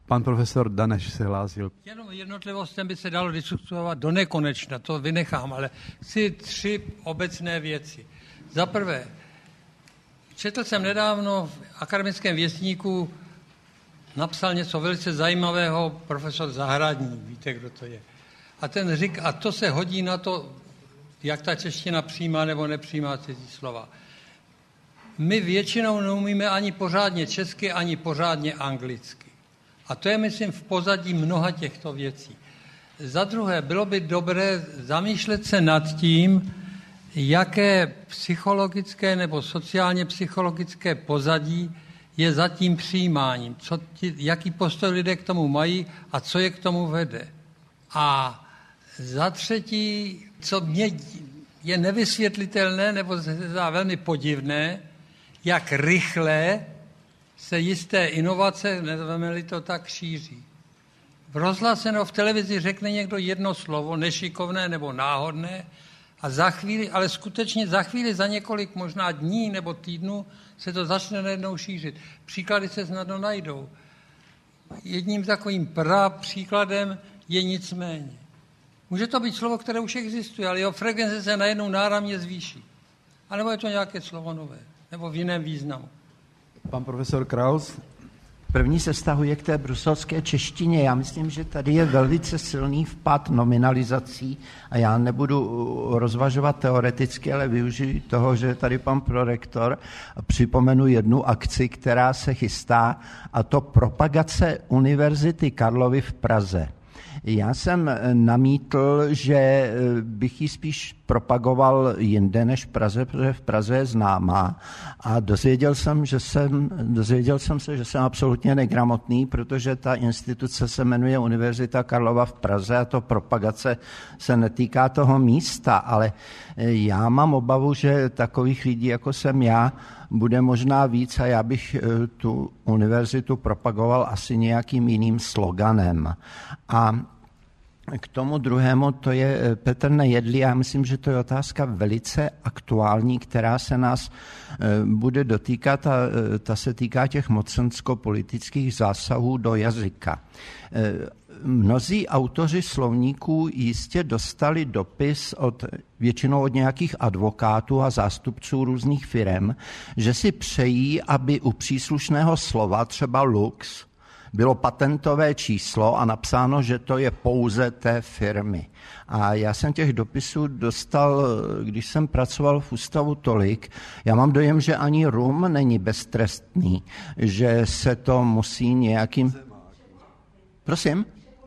Pan profesor Daneš se hlásil. Jenom jednotlivostem by se dalo diskutovat do nekonečna, to vynechám, ale chci 3 obecné věci. Za prvé, četl jsem nedávno v Akademickém věstníku, napsal něco velice zajímavého profesor Zahradník, víte, kdo to je. A ten říká, a to se hodí na to, jak ta čeština přijímá nebo nepřijímá cizí slova. My většinou neumíme ani pořádně česky, ani pořádně anglicky. A to je, myslím, v pozadí mnoha těchto věcí. Za druhé, bylo by dobré zamýšlet se nad tím, jaké psychologické nebo sociálně psychologické pozadí je za tím přijímáním. Jaký postoj lidé k tomu mají a co je k tomu vede. A za třetí, co mě je nevysvětlitelné nebo velmi podivné, jak rychle se jisté inovace, nezveme-li to tak, šíří. V rozhlase nebo v televizi řekne někdo jedno slovo, nešikovné nebo náhodné, a za chvíli, ale skutečně za chvíli, za několik možná dní nebo týdnů se to začne najednou šířit. Příklady se snadno najdou. Jedním takovým příkladem je nicméně. Může to být slovo, které už existuje, ale jeho frekvence se najednou náramně zvýší. A nebo je to nějaké slovo nové, nebo v jiném významu. Pan profesor Kraus. První se vztahuje k té bruselské češtině. Já myslím, že tady je velice silný vpad nominalizací a já nebudu rozvažovat teoreticky, ale využiju toho, že je tady pan prorektor a připomenu jednu akci, která se chystá, a to propagace Univerzity Karlovy v Praze. Já jsem namítl, že bych ji spíš propagoval jinde než v Praze, protože v Praze je známá, a dozvěděl jsem se, že jsem absolutně negramotný, protože ta instituce se jmenuje Univerzita Karlova v Praze a to propagace se netýká toho místa, ale já mám obavu, že takových lidí, jako jsem já, bude možná víc a já bych tu univerzitu propagoval asi nějakým jiným sloganem. A k tomu druhému, to je Petr Nejedlý. Já myslím, že to je otázka velice aktuální, která se nás bude dotýkat, a ta se týká těch mocensko-politických zásahů do jazyka. Mnozí autoři slovníků jistě dostali dopis většinou od nějakých advokátů a zástupců různých firem, že si přejí, aby u příslušného slova, třeba lux, bylo patentové číslo a napsáno, že to je pouze té firmy. A já jsem těch dopisů dostal, když jsem pracoval v ústavu, tolik. Já mám dojem, že ani rum není beztrestný, že se to musí nějakým... Prosím?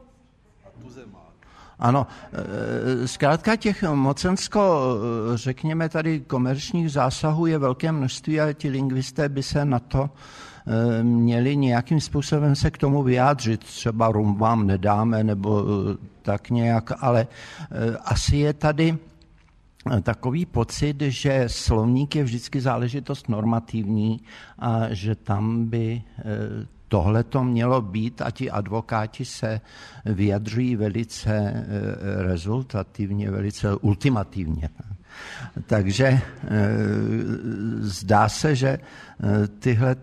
Ano, zkrátka těch mocensko, řekněme tady, komerčních zásahů je velké množství a ti lingvisté by se na to měli nějakým způsobem se k tomu vyjádřit. Třeba rum vám nedáme, nebo tak nějak, ale asi je tady takový pocit, že slovník je vždycky záležitost normativní a že tam by tohle to mělo být a ti advokáti se vyjadřují velice rezultativně, velice ultimativně. Takže zdá se, že tyhle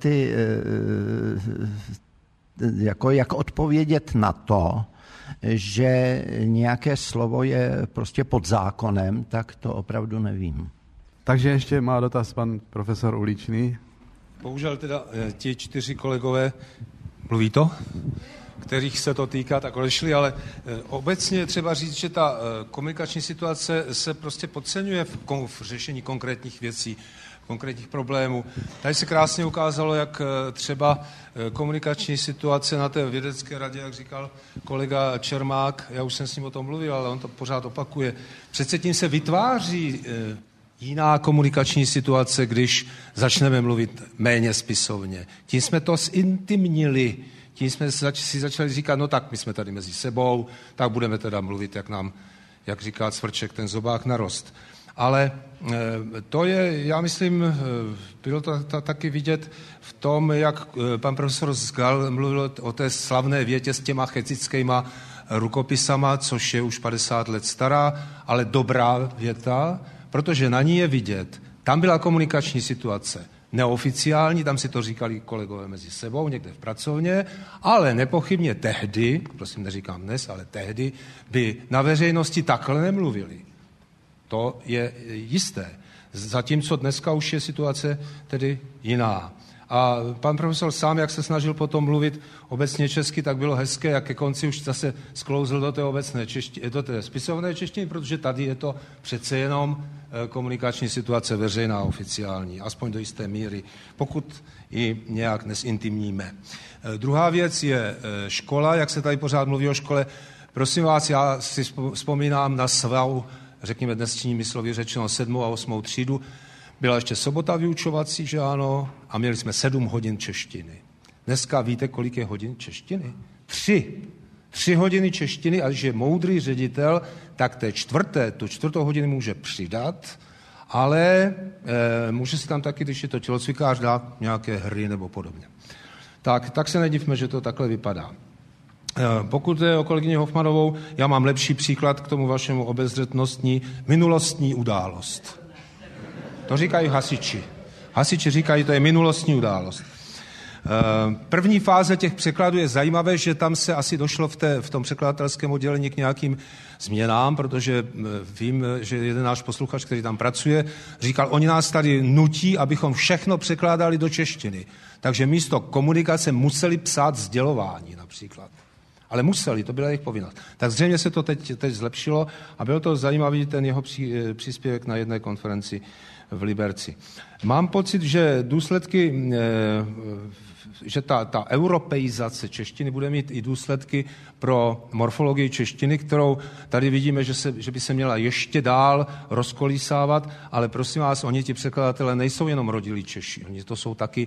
jako jak odpovědět na to, že nějaké slovo je prostě pod zákonem, tak to opravdu nevím. Takže ještě má dotaz pan profesor Uličný. Bohužel teda ti 4 kolegové, mluví to, kterých se to týká, tak odešli, ale obecně třeba říct, že ta komunikační situace se prostě podceňuje v řešení konkrétních věcí, konkrétních problémů. Tady se krásně ukázalo, jak třeba komunikační situace na té vědecké radě, jak říkal kolega Čermák, já už jsem s ním o tom mluvil, ale on to pořád opakuje, přece tím se vytváří jiná komunikační situace, když začneme mluvit méně spisovně. Tím jsme to zintimnili, tím jsme si začali říkat, no tak my jsme tady mezi sebou, tak budeme teda mluvit, jak říká Cvrček, ten zobák narost. Ale to je, já myslím, bylo to taky vidět v tom, jak pan profesor Zgal mluvil o té slavné větě s těma checickýma rukopisama, což je už 50 let stará, ale dobrá věta, protože na ní je vidět, tam byla komunikační situace neoficiální, tam si to říkali kolegové mezi sebou, někde v pracovně, ale nepochybně tehdy, prosím neříkám dnes, ale tehdy by na veřejnosti takhle nemluvili. To je jisté. Zatímco dneska už je situace tedy jiná. A pan profesor sám, jak se snažil potom mluvit obecně česky, tak bylo hezké, jak ke konci už zase sklouzl do té obecné češtiny, do té spisovné češtiny, protože tady je to přece jenom komunikační situace veřejná, oficiální, aspoň do jisté míry, pokud ji nějak nezintimníme. Druhá věc je škola, jak se tady pořád mluví o škole. Prosím vás, já si vzpomínám na svou, řekněme dnesní myslově řečeno 7. a 8. třídu. Byla ještě sobota vyučovací, že ano, a měli jsme 7 hodin češtiny. Dneska víte, kolik je hodin češtiny? 3. 3 hodiny češtiny, a když je moudrý ředitel, tak tu čtvrtou hodinu může přidat, ale může si tam taky, když je to tělocvikář, dát nějaké hry nebo podobně. Tak se nedivme, že to takhle vypadá. Pokud je o kolegyni Hofmanovou, já mám lepší příklad k tomu vašemu obezřetnostní minulostní událost. To říkají hasiči. Hasiči říkají, to je minulostní událost. První fáze těch překladů je zajímavé, že tam se asi došlo v tom překladatelském oddělení k nějakým změnám, protože vím, že jeden náš posluchač, který tam pracuje, říkal, oni nás tady nutí, abychom všechno překládali do češtiny. Takže místo komunikace museli psát sdělování například. Ale museli, to byla jejich povinnost. Tak zřejmě se to teď zlepšilo a byl to zajímavý ten jeho příspěvek na jedné konferenci v Liberci. Mám pocit, že důsledky, že ta europeizace češtiny bude mít i důsledky pro morfologii češtiny, kterou tady vidíme, že by se měla ještě dál rozkolísávat, ale prosím vás, oni ti překladatelé nejsou jenom rodilí Češi, oni to jsou taky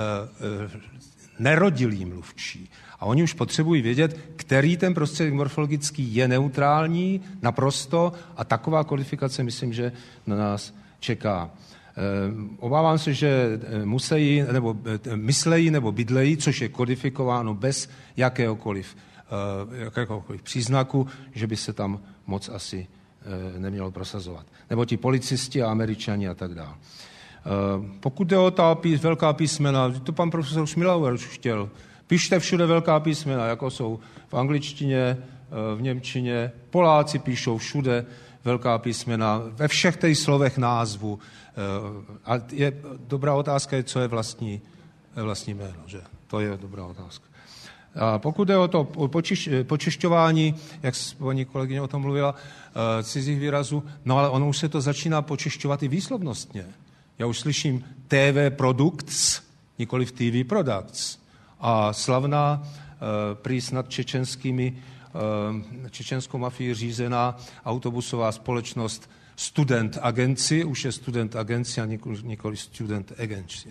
nerodilí mluvčí. A oni už potřebují vědět, který ten prostředek morfologický je neutrální naprosto a taková kodifikace, myslím, že na nás čeká. Obávám se, že musí, nebo myslejí nebo bydlejí, což je kodifikováno bez jakéhokoliv příznaku, že by se tam moc asi nemělo prosazovat. Nebo ti policisti a Američani a tak dále. Pokud jde o ta velká písmena, to pan profesor Schmilauer už chtěl. Pište všude velká písmena, jako jsou v angličtině, v němčině. Poláci píšou všude velká písmena, ve všech těch slovech názvu. A dobrá otázka, co je vlastní jméno, že? To je dobrá otázka. A pokud jde o to počešťování, jak paní kolegyně o tom mluvila, cizích výrazů, no ale ono už se to začíná počešťovat i výslovnostně. Já už slyším TV Products, nikoliv TV Products. A slavná, prý snad čečenskou mafií řízená autobusová společnost Student Agency, už je Student Agency a nikoli Student Agency.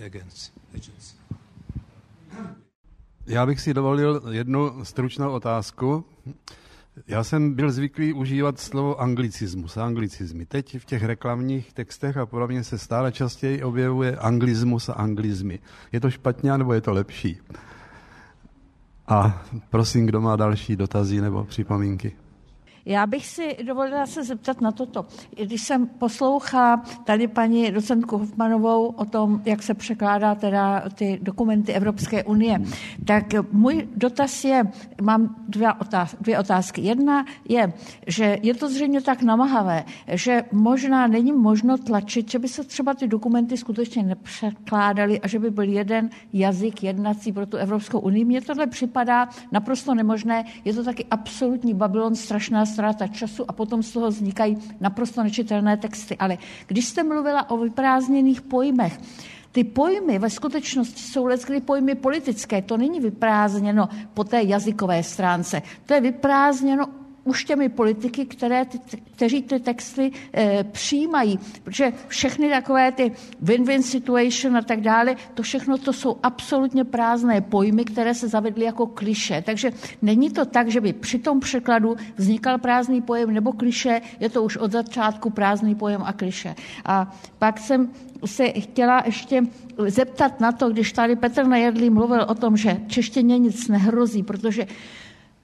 Já bych si dovolil jednu stručnou otázku. Já jsem byl zvyklý užívat slovo anglicismus a anglicizmy. Teď v těch reklamních textech a podobně se stále častěji objevuje anglismus a anglizmy. Je to špatně, nebo je to lepší? A prosím, kdo má další dotazy nebo připomínky. Já bych si dovolila se zeptat na toto. Když jsem poslouchala tady paní docentku Hofmanovou o tom, jak se překládá teda ty dokumenty Evropské unie, tak můj dotaz je, mám dvě otázky. Jedna je, že je to zřejmě tak namáhavé, že možná není možno tlačit, že by se třeba ty dokumenty skutečně nepřekládaly a že by byl jeden jazyk jednací pro tu Evropskou unii. Mně tohle připadá naprosto nemožné. Je to taky absolutní Babylon, strašná ztráta času a potom z toho vznikají naprosto nečitelné texty. Ale když jste mluvila o vyprázdněných pojmech, ty pojmy ve skutečnosti jsou leckdy pojmy politické. To není vyprázdněno po té jazykové stránce. To je vyprázdněno už těmi politiky, kteří ty texty přijímají. Protože všechny takové ty win-win situation a tak dále, to všechno to jsou absolutně prázdné pojmy, které se zavedly jako klišé. Takže není to tak, že by při tom překladu vznikal prázdný pojem nebo klišé, je to už od začátku prázdný pojem a klišé. A pak jsem se chtěla ještě zeptat na to, když tady Petr Nejedlý mluvil o tom, že češtině nic nehrozí, protože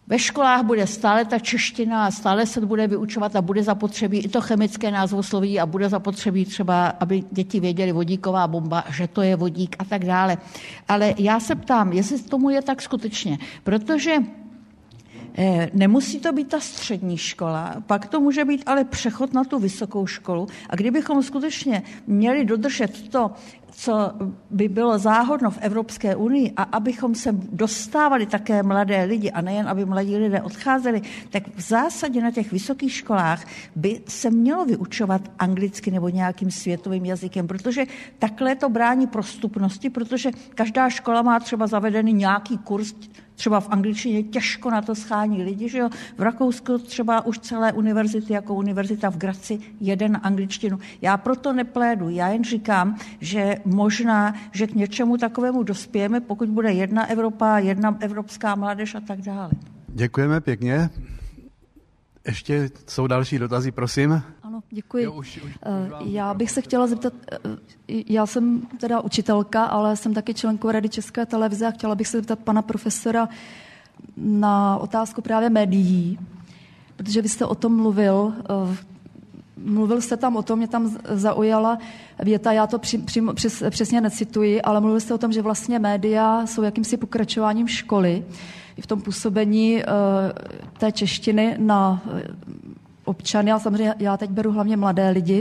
Ve školách bude stále ta čeština a stále se bude vyučovat a bude zapotřebí i to chemické názvosloví a bude zapotřebí třeba, aby děti věděly vodíková bomba, že to je vodík a tak dále. Ale já se ptám, jestli tomu je tak skutečně, protože nemusí to být ta střední škola, pak to může být ale přechod na tu vysokou školu a kdybychom skutečně měli dodržet to, co by bylo záhodno v Evropské unii a abychom se dostávali také mladé lidi a nejen, aby mladí lidé odcházeli, tak v zásadě na těch vysokých školách by se mělo vyučovat anglicky nebo nějakým světovým jazykem, protože takhle to brání prostupnosti, protože každá škola má třeba zavedený nějaký kurz, třeba v angličtině těžko na to schání lidi, že jo? V Rakousku třeba už celé univerzity, jako univerzita v Graci, jede na angličtinu. Já proto neplédu, já jen říkám, že možná, že k něčemu takovému dospějeme, pokud bude jedna Evropa, jedna evropská mládež a tak dále. Děkujeme pěkně. Ještě jsou další dotazy, prosím. Ano, děkuji. Jo, už já bych se chtěla zeptat, já jsem teda učitelka, ale jsem taky členkou Rady České televize a chtěla bych se zeptat pana profesora na otázku právě médií, protože vy jste o tom mluvil. Mluvil jste tam o tom, mě tam zaujala věta, já to přesně necituji, ale mluvil jste o tom, že vlastně média jsou jakýmsi pokračováním školy i v tom působení té češtiny na občany, a samozřejmě já teď beru hlavně mladé lidi.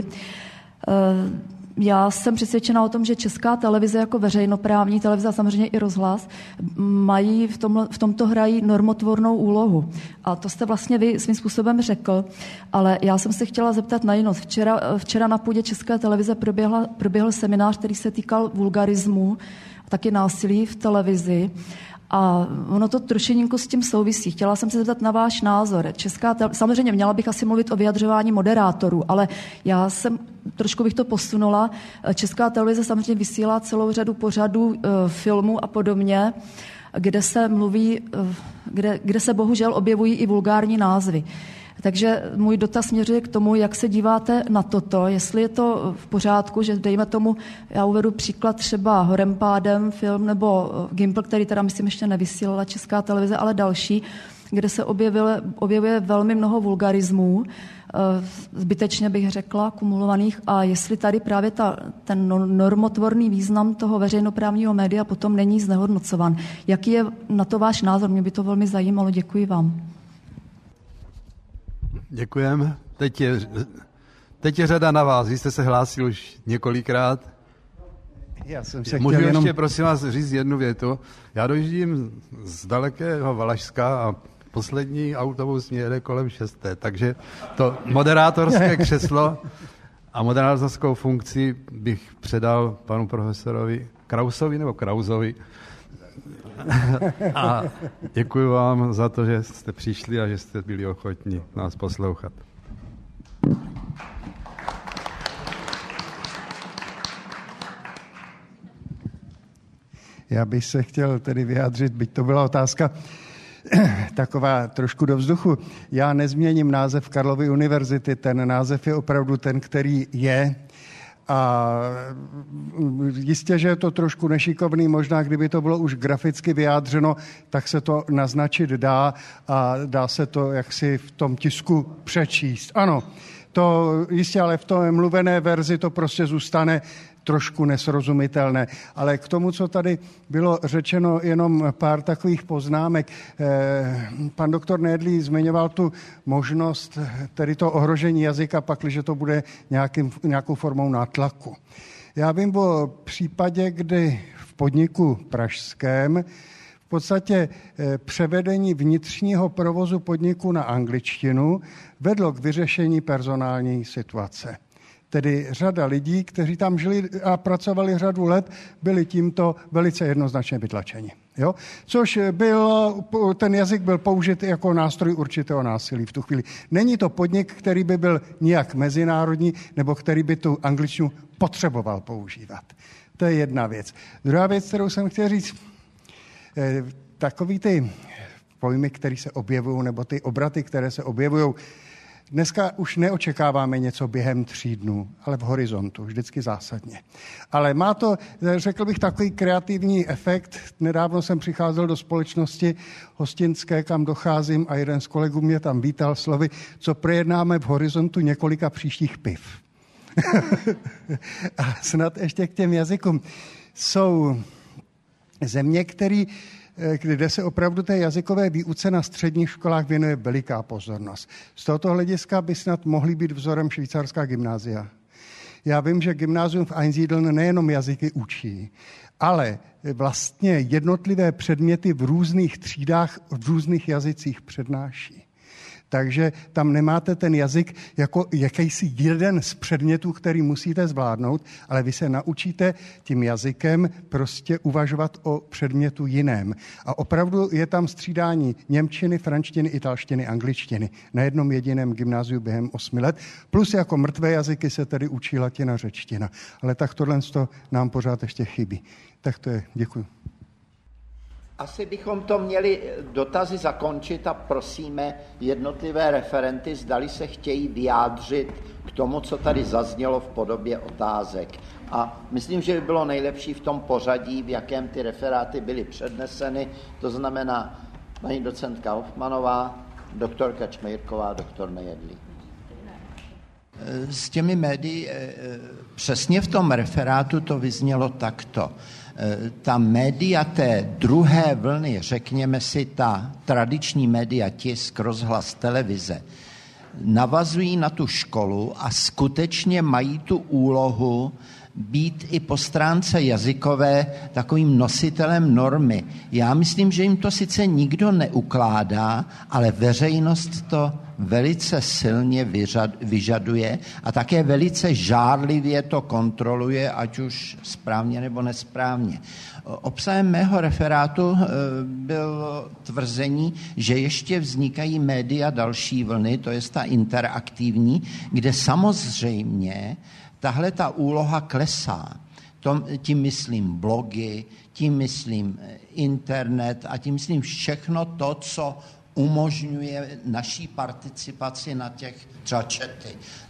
Já jsem přesvědčena o tom, že Česká televize jako veřejnoprávní televize a samozřejmě i rozhlas mají v tomto hrají normotvornou úlohu. A to jste vlastně vy svým způsobem řekl, ale já jsem se chtěla zeptat na jinou. Včera na půdě České televize proběhl seminář, který se týkal vulgarismu a taky násilí v televizi. A ono to trošininku s tím souvisí. Chtěla jsem se zeptat na váš názor. Samozřejmě měla bych asi mluvit o vyjadřování moderátorů, ale trošku bych to posunula. Česká televize samozřejmě vysílá celou řadu pořadů, filmů a podobně, kde se mluví, kde se bohužel objevují i vulgární názvy. Takže můj dotaz směřuje k tomu, jak se díváte na toto, jestli je to v pořádku, že dejme tomu, já uvedu příklad třeba Horempádem film nebo Gimpl, který teda myslím ještě nevysílala Česká televize, ale další, kde se objevuje velmi mnoho vulgarismů, zbytečně bych řekla, kumulovaných, a jestli tady právě ten normotvorný význam toho veřejnoprávního média potom není znehodnocovan. Jaký je na to váš názor? Mě by to velmi zajímalo. Děkuji vám. Děkujeme. Teď je řada na vás. Vy jste se hlásil už několikrát. Já jsem se Můžu chtěl ještě, prosím vás, říct jednu větu. Já dojíždím z dalekého Valašska a poslední autobus mě jede kolem 6. Takže to moderátorské křeslo a moderátorskou funkci bych předal panu profesorovi Krausovi nebo Krausovi. A děkuji vám za to, že jste přišli a že jste byli ochotní nás poslouchat. Já bych se chtěl tedy vyjádřit, byť to byla otázka taková trošku do vzduchu. Já nezměním název Karlovy univerzity, ten název je opravdu ten, který je. A jistě, že je to trošku nešikovný, možná kdyby to bylo už graficky vyjádřeno, tak se to naznačit dá a dá se to jaksi v tom tisku přečíst. Ano, to jistě, ale v té mluvené verzi to prostě zůstane trošku nesrozumitelné. Ale k tomu, co tady bylo řečeno, jenom pár takových poznámek. Pan doktor Nejedlý zmiňoval tu možnost, tedy to ohrožení jazyka, pakliže to bude nějakou formou nátlaku. Já vím o případě, kdy v podniku pražském v podstatě převedení vnitřního provozu podniku na angličtinu vedlo k vyřešení personální situace. Tedy řada lidí, kteří tam žili a pracovali řadu let, byli tímto velice jednoznačně vytlačeni. Jo? Což ten jazyk byl použit jako nástroj určitého násilí v tu chvíli. Není to podnik, který by byl nijak mezinárodní, nebo který by tu angličtinu potřeboval používat. To je jedna věc. Druhá věc, kterou jsem chtěl říct, takový ty pojmy, které se objevují, nebo ty obraty, které se objevují, Dneska už neočekáváme něco během 3 dnů, ale v horizontu, vždycky zásadně. Ale má to, řekl bych, takový kreativní efekt. Nedávno jsem přicházel do společnosti hostinské, kam docházím, a jeden z kolegů mě tam vítal slovy, co projednáme v horizontu několika příštích piv. A snad ještě k těm jazykům. Jsou země, kde se opravdu té jazykové výuce na středních školách věnuje veliká pozornost. Z tohoto hlediska by snad mohly být vzorem švýcarská gymnázia. Já vím, že gymnázium v Einsiedeln nejenom jazyky učí, ale vlastně jednotlivé předměty v různých třídách, v různých jazycích přednáší. Takže tam nemáte ten jazyk jako jakýsi jeden z předmětů, který musíte zvládnout, ale vy se naučíte tím jazykem prostě uvažovat o předmětu jiném. A opravdu je tam střídání němčiny, franštiny, italštiny, angličtiny na jednom jediném gymnáziu během 8 let. Plus jako mrtvé jazyky se tedy učí latina, řečtina. Ale tak tohle nám pořád ještě chybí. Tak to je, děkuji. Asi bychom to měli dotazy zakončit a prosíme jednotlivé referenty, zdali se chtějí vyjádřit k tomu, co tady zaznělo v podobě otázek. A myslím, že by bylo nejlepší v tom pořadí, v jakém ty referáty byly předneseny, to znamená paní docentka Hofmanová, doktorka Čmejrková, doktor Nejedlý. S těmi médii přesně v tom referátu to vyznělo takto. Ta média té druhé vlny, řekněme si ta tradiční média, tisk, rozhlas, televize, navazují na tu školu a skutečně mají tu úlohu být i po stránce jazykové takovým nositelem normy. Já myslím, že jim to sice nikdo neukládá, ale veřejnost to velice silně vyžaduje a také velice žárlivě to kontroluje, ať už správně nebo nesprávně. Obsahem mého referátu bylo tvrzení, že ještě vznikají média další vlny, to je ta interaktivní, kde samozřejmě tahle ta úloha klesá. Tím myslím blogy, tím myslím internet a tím myslím všechno to, co umožňuje naší participaci na těch třeba chaty,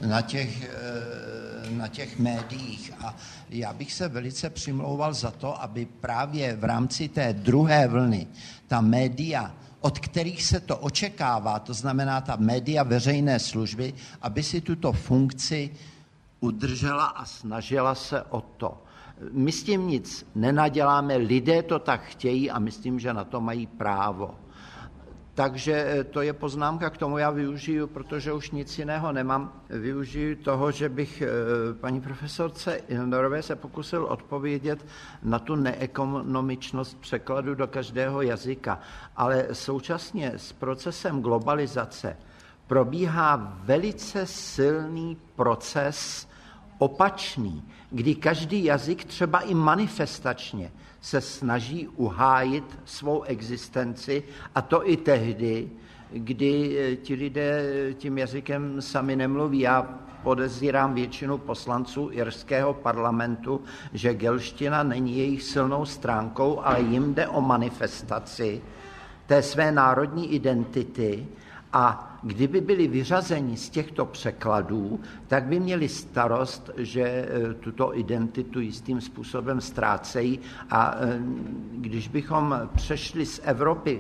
na těch médiích. A já bych se velice přimlouval za to, aby právě v rámci té druhé vlny ta média, od kterých se to očekává, to znamená ta média veřejné služby, aby si tuto funkci udržela a snažila se o to. My s tím nic nenaděláme, lidé to tak chtějí a myslím, že na to mají právo. Takže to je poznámka k tomu, já využiju, protože už nic jiného nemám, využiju toho, že bych paní profesorce Ilnerové se pokusil odpovědět na tu neekonomičnost překladu do každého jazyka, ale současně s procesem globalizace probíhá velice silný proces opačný, kdy každý jazyk třeba i manifestačně se snaží uhájit svou existenci, a to i tehdy, kdy ti lidé tím jazykem sami nemluví. Já podezírám většinu poslanců irského parlamentu, že gelština není jejich silnou stránkou, ale jim jde o manifestaci té své národní identity. A kdyby byli vyřazeni z těchto překladů, tak by měli starost, že tuto identitu jistým způsobem ztrácejí. A když bychom přešli z Evropy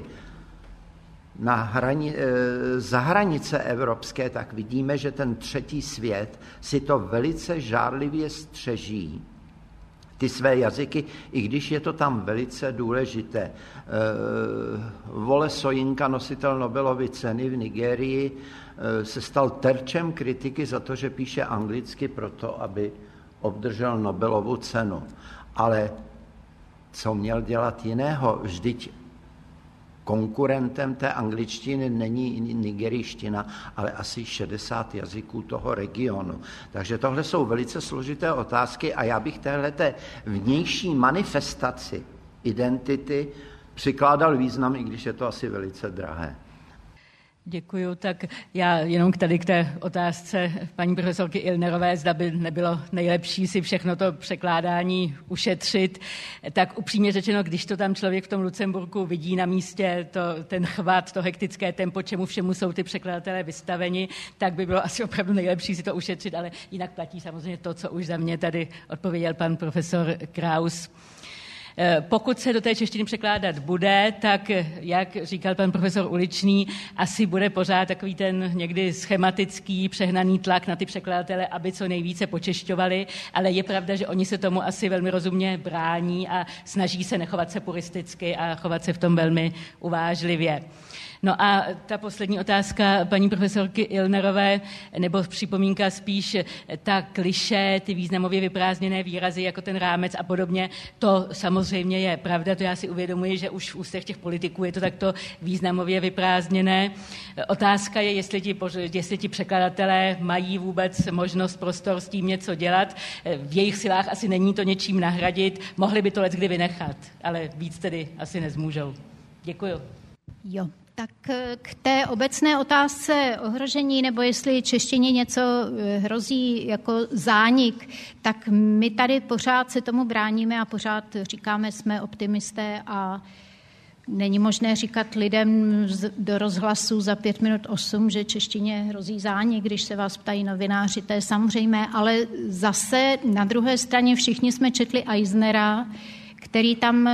za hranice evropské, tak vidíme, že ten třetí svět si to velice žárlivě střeží, ty své jazyky, i když je to tam velice důležité. Wole Soyinka, nositel Nobelovy ceny v Nigérii, se stal terčem kritiky za to, že píše anglicky proto, aby obdržel Nobelovu cenu. Ale co měl dělat jiného? Vždyť konkurentem té angličtiny není nigerijština, ale asi 60 jazyků toho regionu. Takže tohle jsou velice složité otázky a já bych téhleté vnější manifestaci identity přikládal význam, i když je to asi velice drahé. Děkuju. Tak já jenom tady k té otázce paní profesorky Illnerové, zda by nebylo nejlepší si všechno to překládání ušetřit. Tak upřímně řečeno, když to tam člověk v tom Lucemburku vidí na místě, ten chvat, to hektické tempo, čemu všemu jsou ty překladatelé vystaveni, tak by bylo asi opravdu nejlepší si to ušetřit, ale jinak platí samozřejmě to, co už za mě tady odpověděl pan profesor Kraus. Pokud se do té češtiny překládat bude, tak, jak říkal pan profesor Uličný, asi bude pořád takový ten někdy schematický, přehnaný tlak na ty překladatele, aby co nejvíce počešťovali, ale je pravda, že oni se tomu asi velmi rozumně brání a snaží se nechovat se puristicky a chovat se v tom velmi uvážlivě. No a ta poslední otázka paní profesorky Illnerové, nebo připomínka spíš ta klišé, ty významově vyprázdněné výrazy jako ten rámec a podobně, to samozřejmě je pravda, to já si uvědomuji, že už v ústech těch politiků je to takto významově vyprázdněné. Otázka je, jestli ti překladatelé mají vůbec možnost, prostor s tím něco dělat. V jejich silách asi není to něčím nahradit, mohli by to leckdy vynechat, ale víc tedy asi nezmůžou. Děkuju. Jo. Tak k té obecné otázce ohrožení, nebo jestli češtině něco hrozí jako zánik, tak my tady pořád se tomu bráníme a pořád říkáme, jsme optimisté a není možné říkat lidem do rozhlasu za 8:05, že češtině hrozí zánik, když se vás ptají novináři, to je samozřejmé, ale zase na druhé straně všichni jsme četli Eisnera, který tam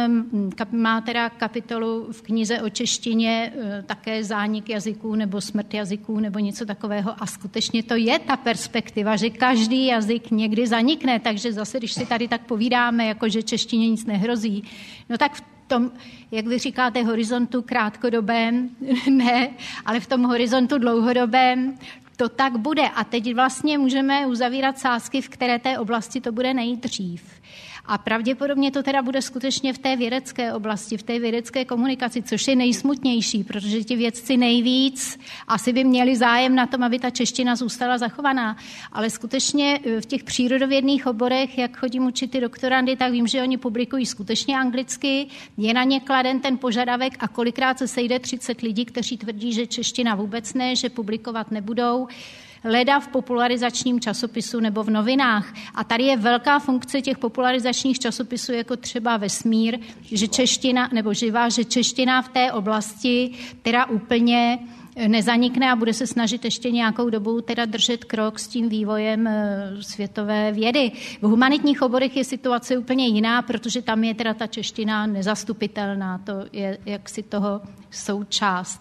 má teda kapitolu v knize o češtině také zánik jazyků nebo smrt jazyků nebo něco takového a skutečně to je ta perspektiva, že každý jazyk někdy zanikne, takže zase, když si tady tak povídáme, jako že češtině nic nehrozí, no tak v tom, jak vy říkáte, horizontu krátkodobém, ne, ale v tom horizontu dlouhodobém to tak bude a teď vlastně můžeme uzavírat sázky, v které té oblasti to bude nejdřív. A pravděpodobně to teda bude skutečně v té vědecké oblasti, v té vědecké komunikaci, což je nejsmutnější, protože ti vědci nejvíc asi by měli zájem na tom, aby ta čeština zůstala zachovaná. Ale skutečně v těch přírodovědných oborech, jak chodím učit ty doktorandy, tak vím, že oni publikují skutečně anglicky, je na ně kladen ten požadavek a kolikrát se sejde 30 lidí, kteří tvrdí, že čeština vůbec ne, že publikovat nebudou. Leda v popularizačním časopisu nebo v novinách. A tady je velká funkce těch popularizačních časopisů, jako třeba Vesmír, že čeština, nebo Živá, že čeština v té oblasti teda úplně nezanikne a bude se snažit ještě nějakou dobu teda držet krok s tím vývojem světové vědy. V humanitních oborech je situace úplně jiná, protože tam je teda ta čeština nezastupitelná, to je jaksi toho součást.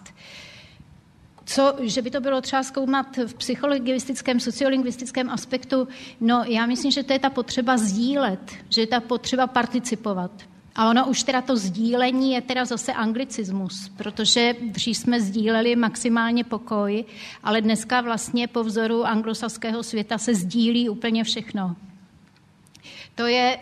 Že by to bylo třeba zkoumat v psycholingvistickém, sociolingvistickém aspektu, no já myslím, že to je ta potřeba sdílet, že je ta potřeba participovat. A ono už teda to sdílení je teda zase anglicismus, protože dřív jsme sdíleli maximálně pokoj, ale dneska vlastně po vzoru anglosaského světa se sdílí úplně všechno. To je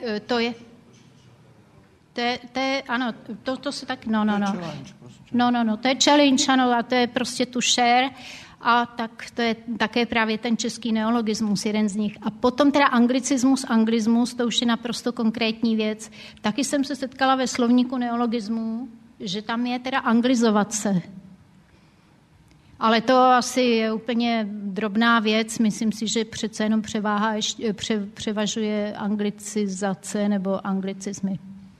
ano, to se tak, no, to je challenge, ano, a to je prostě to share, a tak to je také právě ten český neologismus, jeden z nich. A potom teda anglismus, to už je naprosto konkrétní věc. Taky jsem se setkala ve slovníku neologismu, že tam je teda anglizovat se. Ale to asi je úplně drobná věc, myslím si, že přece jenom převažuje anglicizace nebo anglicizmy.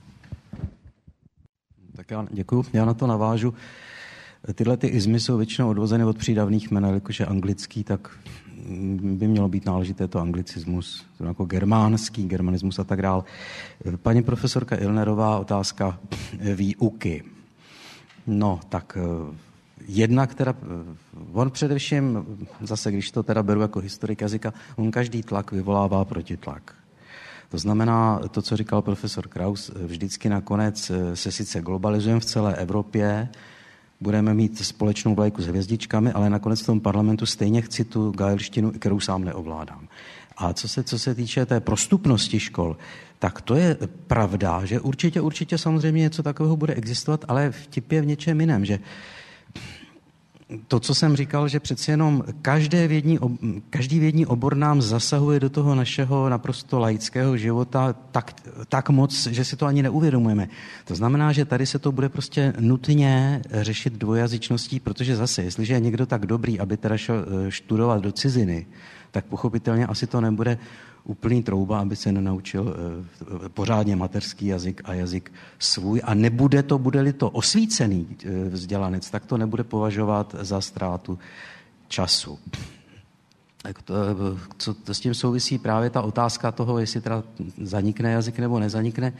Tak já děkuju, já na to navážu. Tyhle ty izmy jsou většinou odvozeny od přídavných jmen, jakož je anglický, tak by mělo být náležité to anglicismus, to jako germánský, germanismus a tak dál. Paní profesorka Illnerová, otázka výuky. No, tak jedna, která, on především, zase když to teda beru jako historik jazyka, on každý tlak vyvolává protitlak. To znamená, to, co říkal profesor Kraus, vždycky nakonec se sice globalizujeme v celé Evropě, budeme mít společnou vlajku s hvězdičkami, ale nakonec v tom parlamentu stejně chci tu gaelštinu, kterou sám neovládám. A co se týče té prostupnosti škol, tak to je pravda, že určitě samozřejmě něco takového bude existovat, ale vtip je v něčem jiném, že to, co jsem říkal, že přeci jenom každý vědní obor nám zasahuje do toho našeho naprosto laického života tak moc, že si to ani neuvědomujeme. To znamená, že tady se to bude prostě nutně řešit dvojazyčností, protože zase, jestliže je někdo tak dobrý, aby teda šel studovat do ciziny, tak pochopitelně asi to nebude úplný trouba, aby se nenaučil pořádně mateřský jazyk a jazyk svůj. A bude-li to osvícený vzdělanec, tak to nebude považovat za ztrátu času. To s tím souvisí právě ta otázka toho, jestli teda zanikne jazyk nebo nezanikne.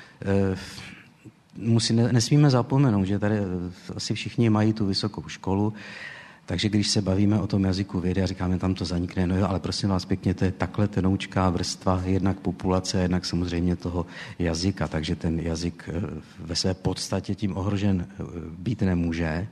Nesmíme zapomenout, že tady asi všichni mají tu vysokou školu, takže když se bavíme o tom jazyku vědy a říkáme, tam to zanikne, no jo, ale prosím vás pěkně, to je takhle tenoučká vrstva, jednak populace, jednak samozřejmě toho jazyka, takže ten jazyk ve své podstatě tím ohrožen být nemůže.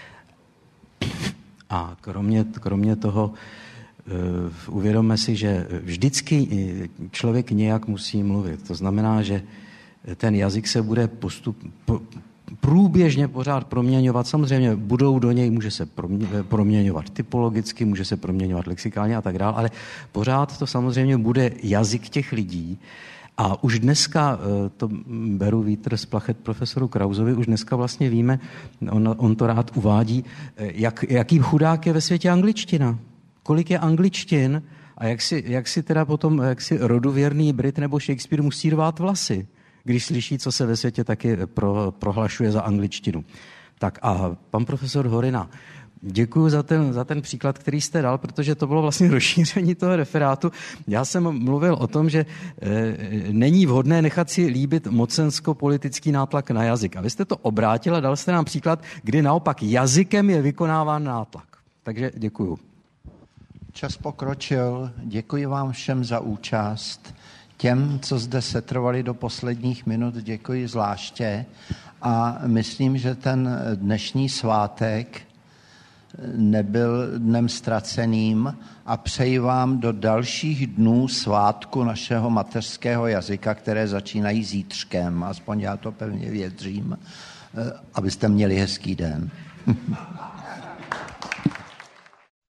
A kromě toho uvědomme si, že vždycky člověk nějak musí mluvit. To znamená, že ten jazyk se bude průběžně pořád proměňovat. Samozřejmě do něj může se proměňovat typologicky, může se proměňovat lexikálně a tak dále, ale pořád to samozřejmě bude jazyk těch lidí. A už dneska, to beru vítr z plachet profesoru Krausovi, už dneska vlastně víme, on to rád uvádí, jaký chudák je ve světě angličtina. Kolik je angličtin a jak si teda potom rodověrný Brit nebo Shakespeare musí rvát vlasy, když slyší, co se ve světě taky prohlašuje za angličtinu. Tak a pan profesor Horina, děkuji za ten příklad, který jste dal, protože to bylo vlastně rozšíření toho referátu. Já jsem mluvil o tom, že není vhodné nechat si líbit mocensko-politický nátlak na jazyk. A vy jste to obrátil a dal jste nám příklad, kdy naopak jazykem je vykonáván nátlak. Takže děkuji. Čas pokročil. Děkuji vám všem za účast. Těm, co zde setrvali do posledních minut, děkuji zvláště. A myslím, že ten dnešní svátek nebyl dnem ztraceným a přeji vám do dalších dnů svátku našeho mateřského jazyka, které začínají zítřkem, aspoň já to pevně věřím, abyste měli hezký den.